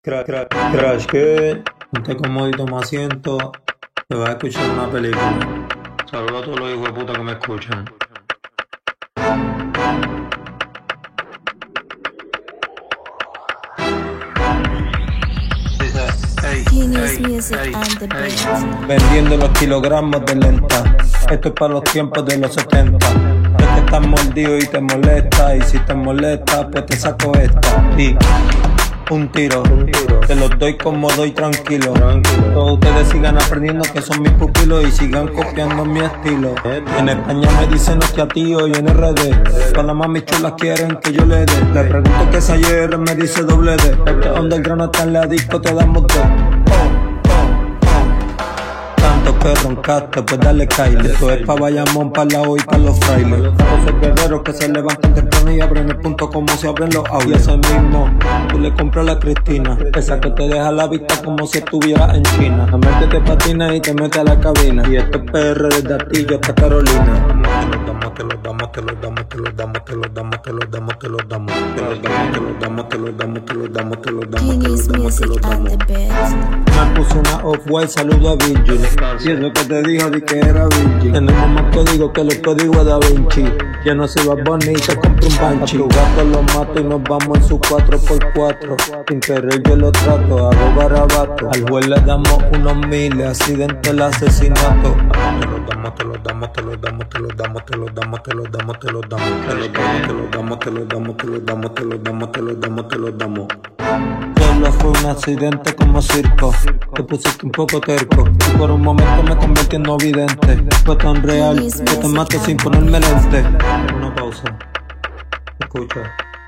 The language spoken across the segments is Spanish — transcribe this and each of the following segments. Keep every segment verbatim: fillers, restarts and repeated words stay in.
Crash, crash, crash, que ponte cómodo y toma asiento, te vas a escuchar una película. Saludos a todos los hijos de puta que me escuchan. Dice, hey, Genius hey, Music hey, and the hey. Beats. Vendiendo los kilogramos de lenta. Esto es para los tiempos de los setenta. Es que estás mordido y te molesta. Y si te molesta, pues te saco esta. Y un tiro, un tiro. Te los doy como doy tranquilo. tranquilo. Todos ustedes sigan aprendiendo que son mis pupilos y sigan copiando mi estilo. En España me dicen hostia tío y en R D. Todas las mami chulas quieren que yo le dé. Le pregunto que es ayer, me dice doble D. Este underground está en la disco, te damos de. Que roncaste, pues dale caile. Esto es pa' Bayamón, pa' la O y pa' los frailes. Esos guerreros que se levantan temprano y abren el punto como se abren los audios. Y ese mismo, tú le compras a la Cristina, esa que te deja la vista como si estuviera en China. A menos que te patinas y te mete a la cabina. Y esto es P R desde Atillo hasta Carolina. Te los damos, te los damos, te los damos, te los damos, te los damos, te los damos, te los damos, te los damos, te los damos, te los damos, te los damos, te los damos, te Genius los damos, te Music los and damos. the Beats. Me puse una off-white, saludo a Virgil. Y eso que te dijo de que era Virgil. Tenemos más código que los códigos de Da Vinci. Ya no se va Bonnie y te compro un banshee. A tu gato lo mato y nos vamos en su cuatro por cuatro. Sin querer yo lo trato, hago garabato. Al juez le damos unos miles, accidente el asesinato. Te los damos, te los damos, te los damos, te los damos, te los damos, te los damos, te los damos, te los damos, te los damos, te los damos, te los damos, te los damos, te los damos, te los damos. Solo fue un accidente como circo. Te pusiste un poco terco y por un momento me convertí en no vidente. Fue tan real que te mato sin ponerme lente. Una pausa. Escucha.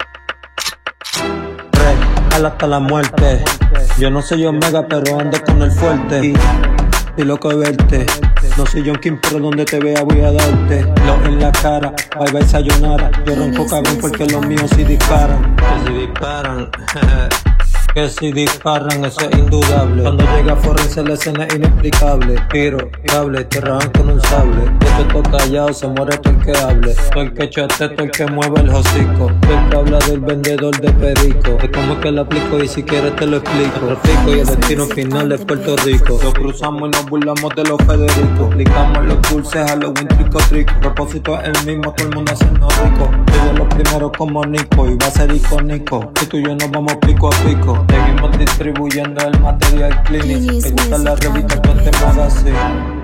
Real hasta la muerte. Yo no soy Omega, pero ando con el fuerte. Y, y loco de verte. No soy John King, pero donde te vea voy a darte. Lo en la cara, bye bye sayonara. Yo ronco cabrón porque los míos sí disparan. Que si disparan. Que si disparan, eso es indudable. Cuando llega Forense la escena es inexplicable. Tiro, cable, te rajan con un sable. Yo te toco callado, se muere todo el que hable. Todo el que chate, todo el que mueve el hocico. Todo el que habla del vendedor de perico. De cómo es que lo aplico y si quieres te lo explico. Trafico y el destino final es Puerto Rico. Lo cruzamos y nos burlamos de los Federicos. Aplicamos los dulces a los win trico trico. El propósito es el mismo, todo el mundo haciendo rico. Yo los primeros como Nico y va a ser icónico. Si tú y yo nos vamos pico a pico. Seguimos distribuyendo el material clínico. Me gusta la revista con temas así.